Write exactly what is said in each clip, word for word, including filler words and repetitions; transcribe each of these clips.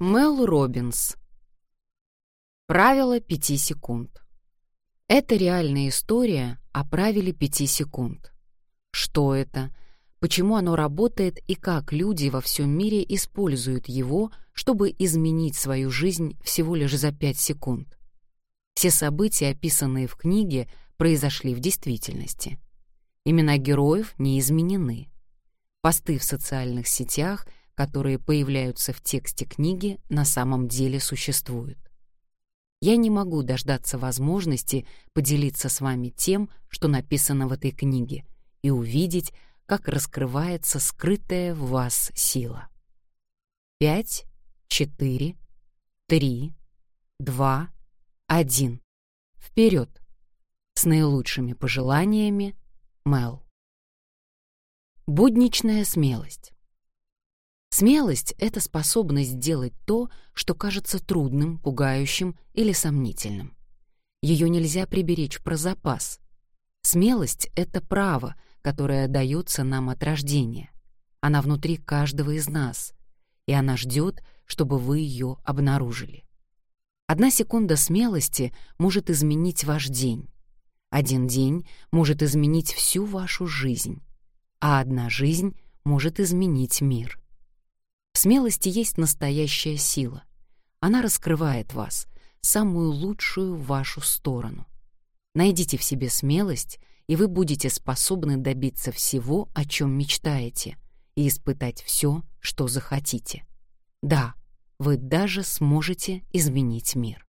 Мел Робинс. Правило пяти секунд. Это реальная история о правиле пяти секунд. Что это, почему оно работает и как люди во всем мире используют его, чтобы изменить свою жизнь всего лишь за пять секунд. Все события, описанные в книге, произошли в действительности. Имена героев не изменены. Посты в социальных сетях, которые появляются в тексте книги, на самом деле существуют. Я не могу дождаться возможности поделиться с вами тем, что написано в этой книге, и увидеть, как раскрывается скрытая в вас сила. Пять, четыре, три, два, один. Вперед! С наилучшими пожеланиями, Мел. Будничная смелость. Смелость — это способность делать то, что кажется трудным, пугающим или сомнительным. Ее нельзя приберечь про запас. Смелость — это право, которое дается нам от рождения. Она внутри каждого из нас, и она ждет, чтобы вы ее обнаружили. Одна секунда смелости может изменить ваш день. Один день может изменить всю вашу жизнь, а одна жизнь может изменить мир. В смелости есть настоящая сила. Она раскрывает вас, самую лучшую вашу сторону. Найдите в себе смелость, и вы будете способны добиться всего, о чем мечтаете, и испытать все, что захотите. Да, вы даже сможете изменить мир.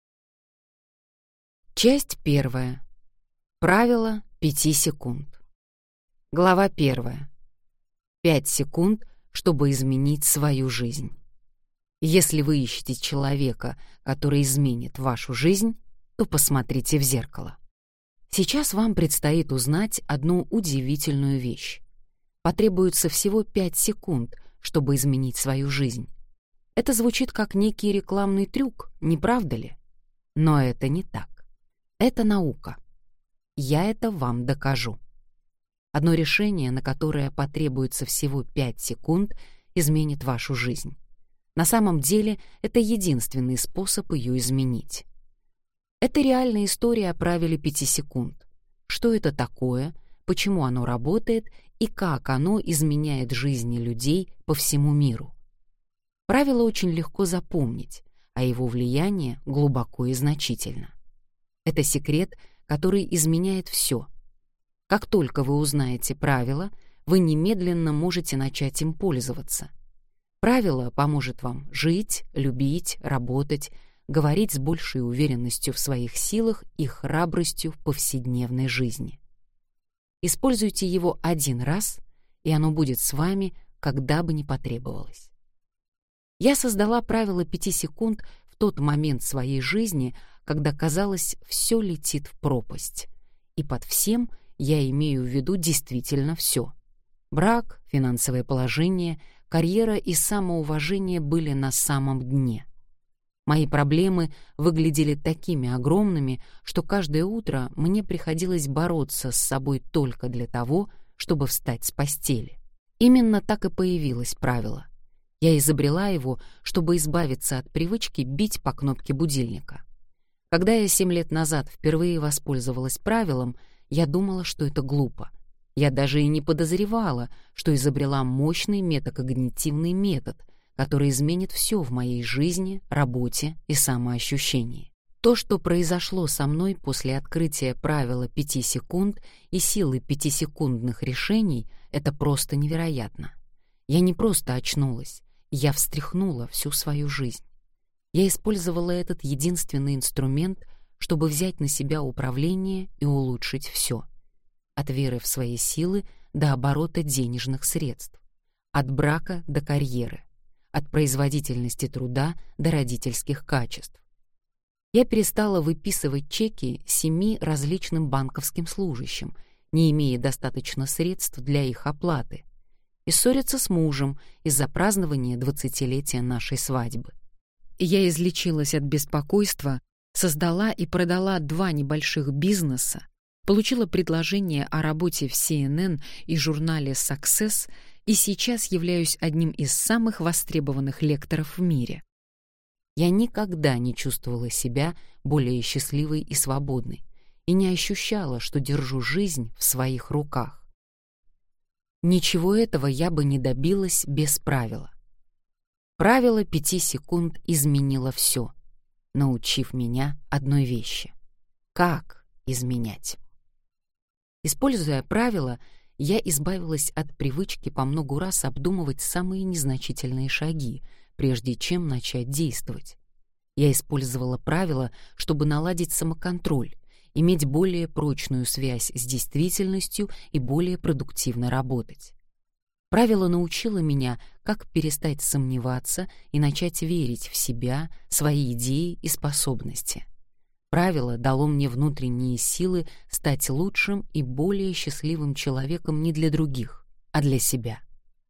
Часть первая. Правило пяти секунд. Глава первая. Пять секунд, чтобы изменить свою жизнь. Если вы ищете человека, который изменит вашу жизнь, то посмотрите в зеркало. Сейчас вам предстоит узнать одну удивительную вещь. Потребуется всего пять секунд, чтобы изменить свою жизнь. Это звучит как некий рекламный трюк, не правда ли? Но это не так. Это наука. Я это вам докажу. Одно решение, на которое потребуется всего пять секунд, изменит вашу жизнь. На самом деле, это единственный способ ее изменить. Это реальная история о правиле пяти секунд. Что это такое, почему оно работает и как оно изменяет жизни людей по всему миру. Правило очень легко запомнить, а его влияние глубоко и значительно. Это секрет, который изменяет все. Как только вы узнаете правило, вы немедленно можете начать им пользоваться. Правило поможет вам жить, любить, работать, говорить с большей уверенностью в своих силах и храбростью в повседневной жизни. Используйте его один раз, и оно будет с вами, когда бы ни потребовалось. Я создала правило пяти секунд в тот момент своей жизни, когда, казалось, все летит в пропасть. И под всем я имею в виду действительно все. Брак, финансовое положение, карьера и самоуважение были на самом дне. Мои проблемы выглядели такими огромными, что каждое утро мне приходилось бороться с собой только для того, чтобы встать с постели. Именно так и появилось правило. Я изобрела его, чтобы избавиться от привычки бить по кнопке будильника. Когда я семь лет назад впервые воспользовалась правилом, я думала, что это глупо. Я даже и не подозревала, что изобрела мощный метакогнитивный метод, который изменит все в моей жизни, работе и самоощущении. То, что произошло со мной после открытия правила пяти секунд и силы пятисекундных решений, это просто невероятно. Я не просто очнулась, я встряхнула всю свою жизнь. Я использовала этот единственный инструмент, чтобы взять на себя управление и улучшить все. От веры в свои силы до оборота денежных средств, от брака до карьеры, от производительности труда до родительских качеств. Я перестала выписывать чеки семи различным банковским служащим, не имея достаточно средств для их оплаты, и ссориться с мужем из-за празднования двадцатилетия нашей свадьбы. Я излечилась от беспокойства, создала и продала два небольших бизнеса, получила предложение о работе в си эн эн и журнале Success и сейчас являюсь одним из самых востребованных лекторов в мире. я никогда не чувствовала себя более счастливой и свободной и не ощущала, что держу жизнь в своих руках. Ничего этого я бы не добилась без правила. Правило пяти секунд изменило все, научив меня одной вещи — как изменять. Используя правила, я избавилась от привычки по многу раз обдумывать самые незначительные шаги, прежде чем начать действовать. Я использовала правила, чтобы наладить самоконтроль, иметь более прочную связь с действительностью и более продуктивно работать. Правило научило меня, как перестать сомневаться и начать верить в себя, свои идеи и способности. Правило дало мне внутренние силы стать лучшим и более счастливым человеком не для других, а для себя.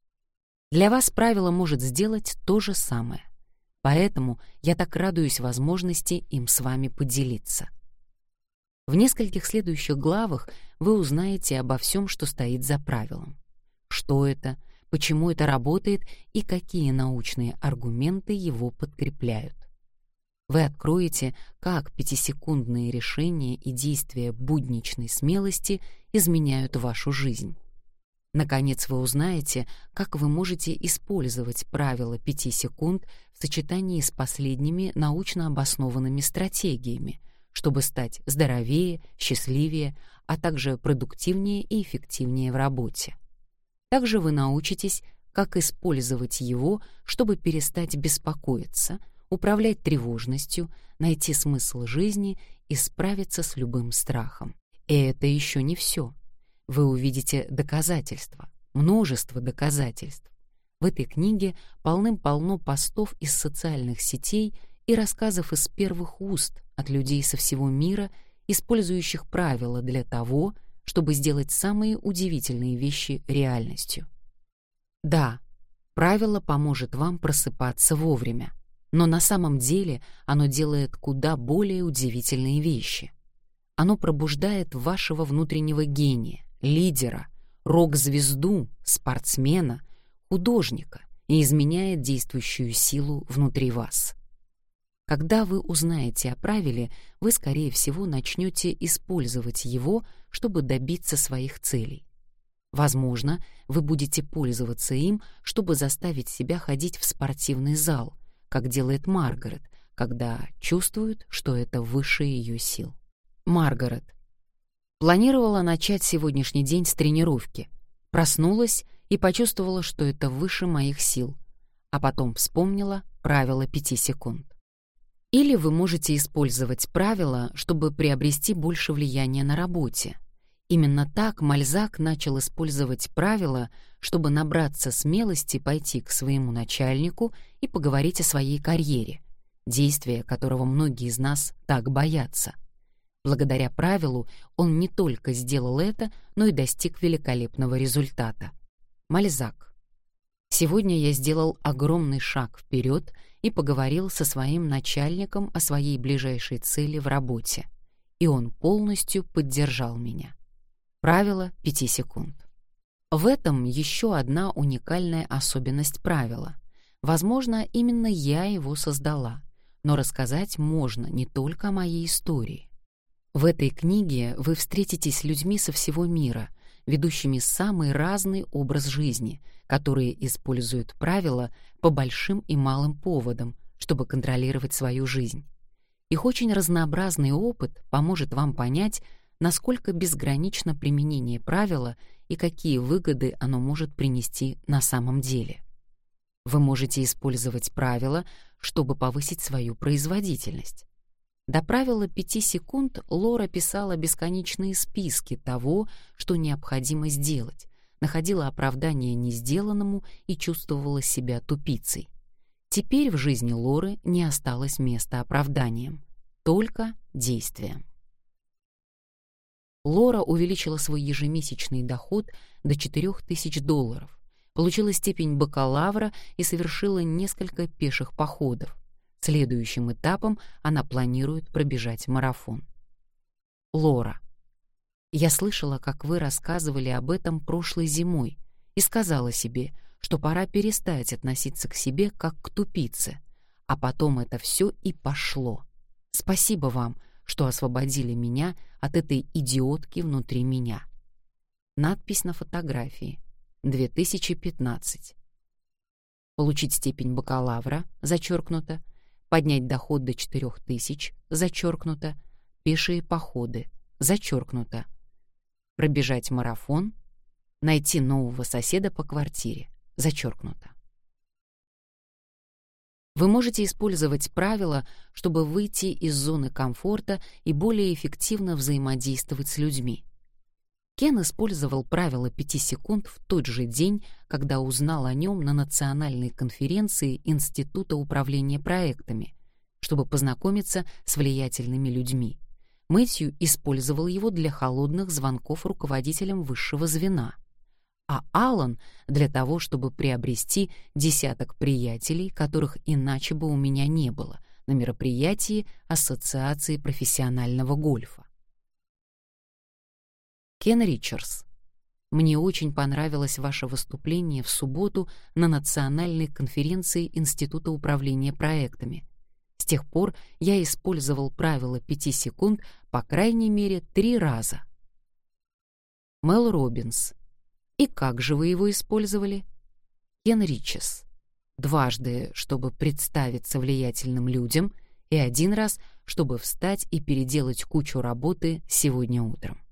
Для вас правило может сделать то же самое. Поэтому я так радуюсь возможности им с вами поделиться. В нескольких следующих главах вы узнаете обо всем, что стоит за правилом. Что это, почему это работает и какие научные аргументы его подкрепляют. Вы откроете, как пятисекундные решения и действия будничной смелости изменяют вашу жизнь. Наконец, вы узнаете, как вы можете использовать правило пяти секунд в сочетании с последними научно обоснованными стратегиями, чтобы стать здоровее, счастливее, а также продуктивнее и эффективнее в работе. Также вы научитесь, как использовать его, чтобы перестать беспокоиться, управлять тревожностью, найти смысл жизни и справиться с любым страхом. И это еще не все. Вы увидите доказательства, множество доказательств. В этой книге полным-полно постов из социальных сетей и рассказов из первых уст от людей со всего мира, использующих правила для того, чтобы сделать самые удивительные вещи реальностью. Да, правило поможет вам просыпаться вовремя, но на самом деле оно делает куда более удивительные вещи. Оно пробуждает вашего внутреннего гения, лидера, рок-звезду, спортсмена, художника и изменяет действующую силу внутри вас. Когда вы узнаете о правиле, вы, скорее всего, начнете использовать его, чтобы добиться своих целей. Возможно, вы будете пользоваться им, чтобы заставить себя ходить в спортивный зал, как делает Маргарет, когда чувствует, что это выше ее сил. Маргарет. Планировала начать сегодняшний день с тренировки. Проснулась и почувствовала, что это выше моих сил, а потом вспомнила правило пяти секунд. Или вы можете использовать правила, чтобы приобрести больше влияния на работе. Именно так Мальзак начал использовать правила, чтобы набраться смелости пойти к своему начальнику и поговорить о своей карьере, действия которого многие из нас так боятся. Благодаря правилу он не только сделал это, но и достиг великолепного результата. Мальзак. Сегодня я сделал огромный шаг вперед и поговорил со своим начальником о своей ближайшей цели в работе, и он полностью поддержал меня. Правило пяти секунд. В этом еще одна уникальная особенность правила. Возможно, именно я его создала, но рассказать можно не только о моей истории. В этой книге вы встретитесь с людьми со всего мира, ведущими самый разный образ жизни, которые используют правила по большим и малым поводам, чтобы контролировать свою жизнь. Их очень разнообразный опыт поможет вам понять, насколько безгранично применение правила и какие выгоды оно может принести на самом деле. Вы можете использовать правила, чтобы повысить свою производительность. До правила пяти секунд Лора писала бесконечные списки того, что необходимо сделать, находила оправдание несделанному и чувствовала себя тупицей. Теперь в жизни Лоры не осталось места оправданиям, только действиям. Лора увеличила свой ежемесячный доход до четырёх тысяч долларов, получила степень бакалавра и совершила несколько пеших походов. Следующим этапом она планирует пробежать марафон. Лора. Я слышала, как вы рассказывали об этом прошлой зимой, и сказала себе, что пора перестать относиться к себе как к тупице, А потом это все и пошло. Спасибо вам, что освободили меня от этой идиотки внутри меня. Надпись на фотографии. две тысячи пятнадцать. Получить степень бакалавра, зачеркнуто. Поднять доход до четырех тысяч, зачеркнуто. Пешие походы, зачеркнуто. Пробежать марафон. Найти нового соседа по квартире, зачеркнуто. Вы можете использовать правила, чтобы выйти из зоны комфорта и более эффективно взаимодействовать с людьми. Кен использовал правило пяти секунд в тот же день, когда узнал о нем на национальной конференции Института управления проектами, чтобы познакомиться с влиятельными людьми. Мэтью использовал его для холодных звонков руководителям высшего звена, а Алан — для того, чтобы приобрести десяток приятелей, которых иначе бы у меня не было, на мероприятии Ассоциации профессионального гольфа. Кен Ричардс. Мне очень понравилось ваше выступление в субботу на национальной конференции Института управления проектами. С тех пор я использовал правило пяти секунд по крайней мере три раза. Мел Робинс. И как же вы его использовали? Кен Ричардс. Дважды, чтобы представиться влиятельным людям, и один раз, чтобы встать и переделать кучу работы сегодня утром.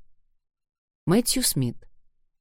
Мэтью Смит.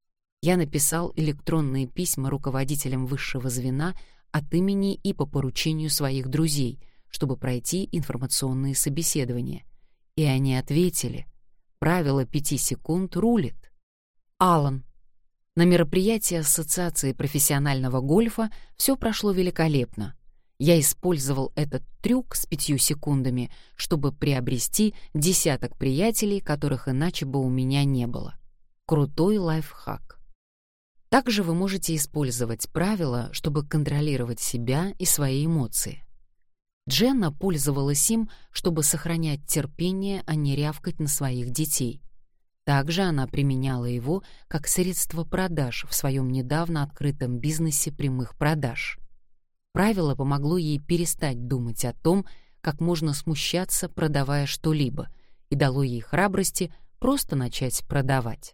Я написал электронные письма руководителям высшего звена от имени и по поручению своих друзей, чтобы пройти информационные собеседования. И они ответили: правило пяти секунд рулит. Алан. На мероприятии Ассоциации профессионального гольфа все прошло великолепно. Я использовал этот трюк с пятью секундами, чтобы приобрести десяток приятелей, которых иначе бы у меня не было. Крутой лайфхак. Также вы можете использовать правила, чтобы контролировать себя и свои эмоции. Дженна пользовалась им, чтобы сохранять терпение, а не рявкать на своих детей. Также она применяла его как средство продаж в своем недавно открытом бизнесе прямых продаж. Правило помогло ей перестать думать о том, как можно смущаться, продавая что-либо, и дало ей храбрости просто начать продавать.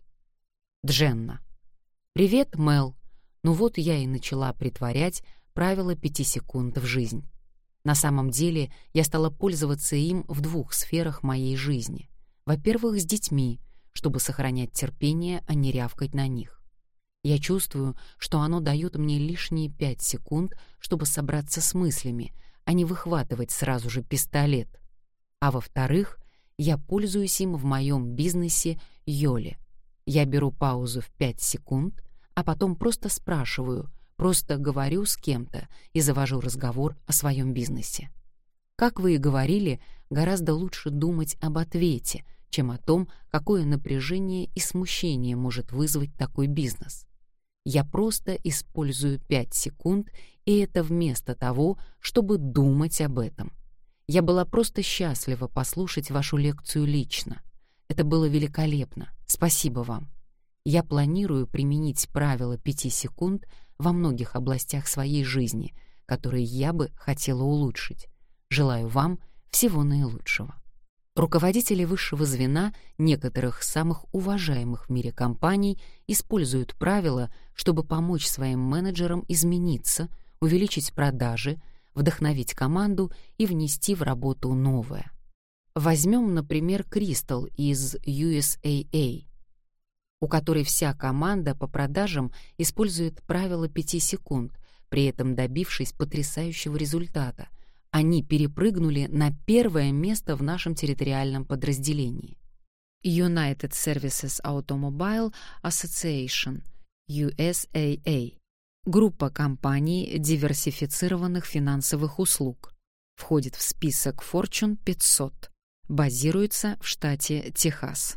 Дженна. «Привет, Мел. Ну вот я и начала притворять правило пяти секунд в жизнь. На самом деле я стала пользоваться им в двух сферах моей жизни. Во-первых, с детьми, чтобы сохранять терпение, а не рявкать на них. Я чувствую, что оно дает мне лишние пять секунд, чтобы собраться с мыслями, а не выхватывать сразу же пистолет. А во-вторых, я пользуюсь им в моем бизнесе Йоле. Я беру паузу в пять секунд, а потом просто спрашиваю, просто говорю с кем-то и завожу разговор о своем бизнесе. Как вы и говорили, гораздо лучше думать об ответе, чем о том, какое напряжение и смущение может вызвать такой бизнес. Я просто использую пять секунд, и это вместо того, чтобы думать об этом. Я была просто счастлива послушать вашу лекцию лично. Это было великолепно. Спасибо вам. Я планирую применить правило пяти секунд во многих областях своей жизни, которые я бы хотела улучшить. Желаю вам всего наилучшего. Руководители высшего звена некоторых самых уважаемых в мире компаний используют правила, чтобы помочь своим менеджерам измениться, увеличить продажи, вдохновить команду и внести в работу новое. Возьмем, например, Кристал из ю эс эй эй, у которой вся команда по продажам использует правило пяти секунд, при этом добившись потрясающего результата. Они перепрыгнули на первое место в нашем территориальном подразделении. United Services Automobile Association, ю эс эй эй, группа компаний диверсифицированных финансовых услуг, входит в список Fortune пятьсот, базируется в штате Техас.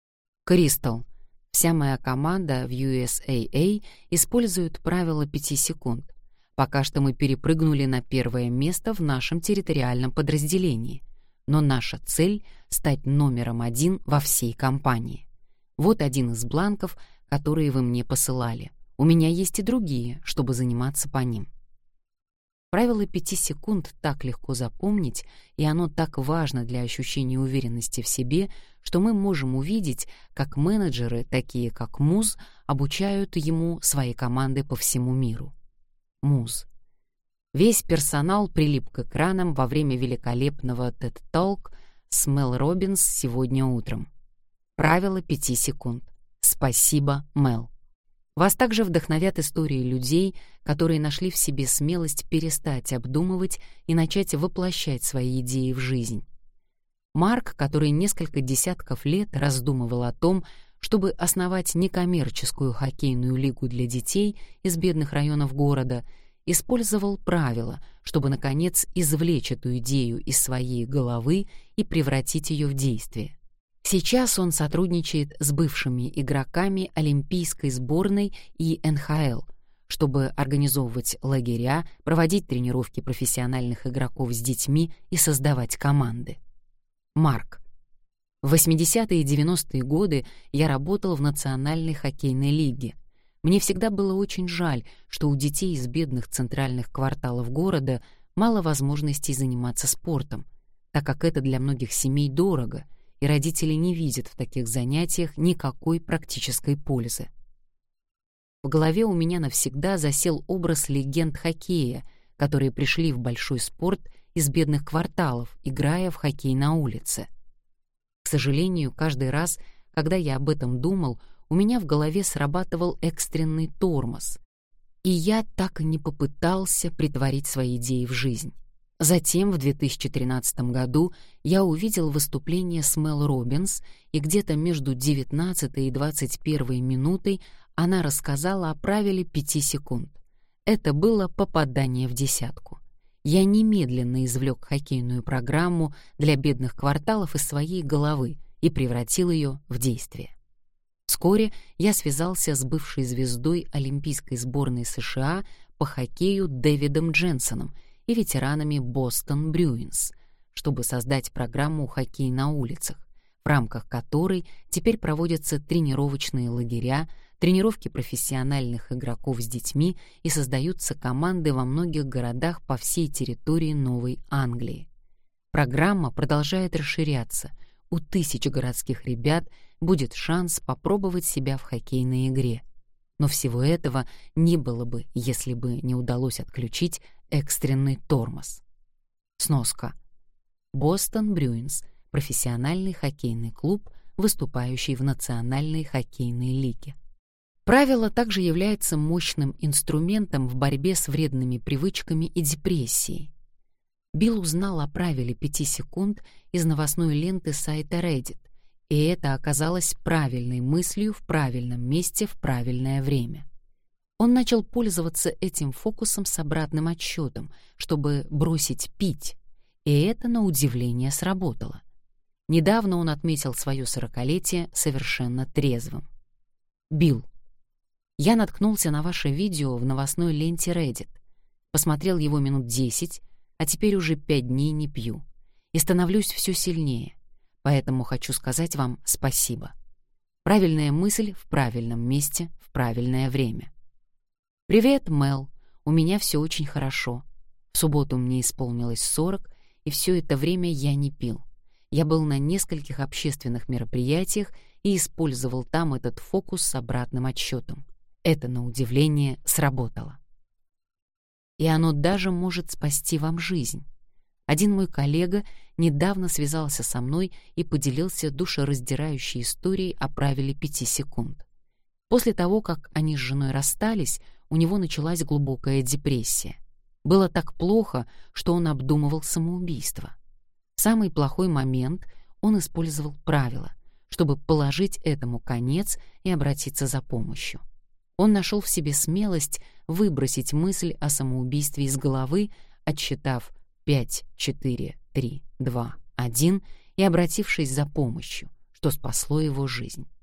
Кристал. Вся моя команда в ю эс эй эй использует правило пяти секунд. Пока что мы перепрыгнули на первое место в нашем территориальном подразделении, но наша цель — стать номером один во всей компании. Вот один из бланков, которые вы мне посылали. У меня есть и другие, чтобы заниматься по ним. Правило пяти секунд так легко запомнить, и оно так важно для ощущения уверенности в себе, что мы можем увидеть, как менеджеры, такие как Муз, обучают ему свои команды по всему миру. Муз. Весь персонал прилип к экранам во время великолепного тед Talk с Мел Робинс сегодня утром. Правило пяти секунд. Спасибо, Мел. Вас также вдохновят истории людей, которые нашли в себе смелость перестать обдумывать и начать воплощать свои идеи в жизнь. Марк, который несколько десятков лет раздумывал о том, чтобы основать некоммерческую хоккейную лигу для детей из бедных районов города, использовал правила, чтобы, наконец, извлечь эту идею из своей головы и превратить ее в действие. Сейчас он сотрудничает с бывшими игроками Олимпийской сборной и эн ха эл, чтобы организовывать лагеря, проводить тренировки профессиональных игроков с детьми и создавать команды. Марк. В восьмидесятые и девяностые годы я работал в Национальной хоккейной лиге. Мне всегда было очень жаль, что у детей из бедных центральных кварталов города мало возможностей заниматься спортом, так как это для многих семей дорого, и родители не видят в таких занятиях никакой практической пользы. В голове у меня навсегда засел образ легенд хоккея, которые пришли в большой спорт из бедных кварталов, играя в хоккей на улице. К сожалению, каждый раз, когда я об этом думал, у меня в голове срабатывал экстренный тормоз, и я так и не попытался претворить свои идеи в жизнь. Затем, в две тысячи тринадцатом году, я увидел выступление с Мел Робинс, и где-то между девятнадцатой и двадцать первой минутой она рассказала о правиле пяти секунд. Это было попадание в десятку. Я немедленно извлек хоккейную программу для бедных кварталов из своей головы и превратил ее в действие. Вскоре я связался с бывшей звездой Олимпийской сборной США по хоккею Дэвидом Дженсоном и ветеранами Бостон Брюинс, чтобы создать программу «Хоккей на улицах», в рамках которой теперь проводятся тренировочные лагеря, тренировки профессиональных игроков с детьми и создаются команды во многих городах по всей территории Новой Англии. Программа продолжает расширяться. У тысяч городских ребят будет шанс попробовать себя в хоккейной игре. Но всего этого не было бы, если бы не удалось отключить экстренный тормоз. Сноска. Бостон Брюинс — профессиональный хоккейный клуб, выступающий в Национальной хоккейной лиге. Правило также является мощным инструментом в борьбе с вредными привычками и депрессией. Билл узнал о правиле пяти секунд из новостной ленты сайта Reddit, и это оказалось правильной мыслью в правильном месте в правильное время. Он начал пользоваться этим фокусом с обратным отсчетом, чтобы бросить пить, и это, на удивление, сработало. Недавно он отметил свое сорокалетие совершенно трезвым. Билл, я наткнулся на ваше видео в новостной ленте Reddit, посмотрел его минут десять, а теперь уже пять дней не пью, и становлюсь все сильнее, поэтому хочу сказать вам спасибо. Правильная мысль в правильном месте в правильное время. «Привет, Мел. У меня все очень хорошо. В субботу мне исполнилось сорок, и все это время я не пил. Я был на нескольких общественных мероприятиях и использовал там этот фокус с обратным отсчетом. Это, на удивление, сработало. И оно даже может спасти вам жизнь. Один мой коллега недавно связался со мной и поделился душераздирающей историей о правиле пяти секунд. После того, как они с женой расстались, у него началась глубокая депрессия. Было так плохо, что он обдумывал самоубийство. В самый плохой момент он использовал правила, чтобы положить этому конец и обратиться за помощью. Он нашел в себе смелость выбросить мысль о самоубийстве из головы, отсчитав пять, четыре, три, два, один и обратившись за помощью, что спасло его жизнь.